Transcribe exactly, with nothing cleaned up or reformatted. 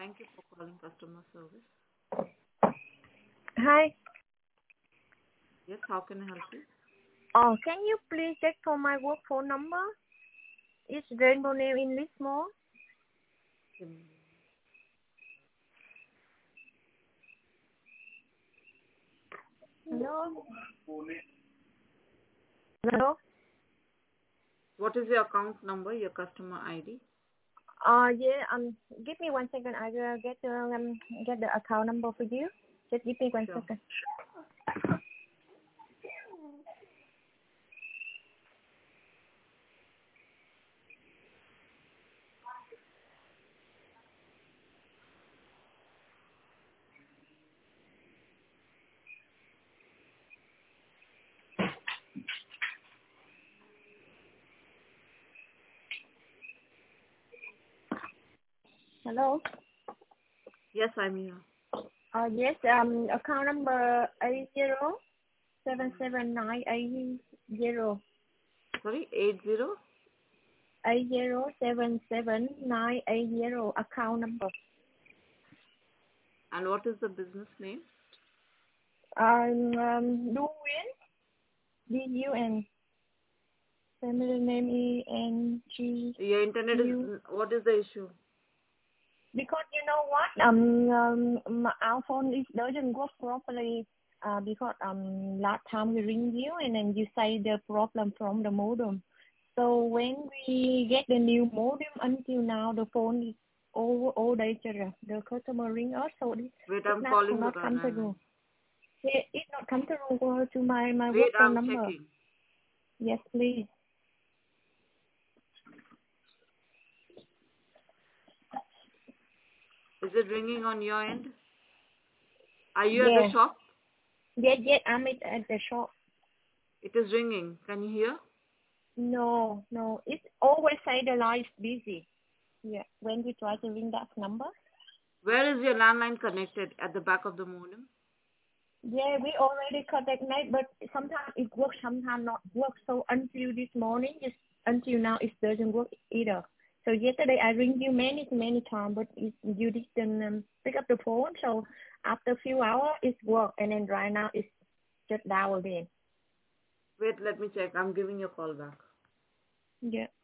Thank you for calling customer service. Hi. Yes, how can I help you? Oh, can you please check for my work phone number? It's Rainbow name in Lismore. Hmm. Hello? Hello? What is your account number, your customer I D? Uh, yeah, um, give me one second. I will get the, um, get the account number for you. Just give me one Sure. second. Hello? Yes, I'm here. Uh, yes, um, account number eight zero seven seven nine eight zero. Sorry, eight zero? Eight zero seven seven nine eight zero account number. And what is the business name? Um, um, Duin, D U N. Family name E N G Your internet is, U. what is the issue? Because you know what, um, um, my- our phone is doesn't work properly. Uh, because um, last time we ring you and then you say the problem from the modem. So when we get the new modem, until now the phone is all all day. The customer ring us, so it, Wait, it's I'm not calling the not come landline. through. It, it not come through to my my Wait, work phone I'm number. checking. Yes, please. Is it ringing on your end? Are you at the Yeah. shop? Yes, yes, I'm at, at the shop. It is ringing. Can you hear? No, no. It's always say the line is busy. Yeah. When we try to ring that number. Where is your landline connected? At the back of the modem? Yeah, we already connected, but sometimes it works, sometimes not work. So until this morning, just until now, it doesn't work either. So yesterday I ring you many, many times, but it, you didn't um, pick up the phone. So after a few hours, it worked, and then right now it's just down again. Wait, let me check. I'm giving you a call back. Yeah.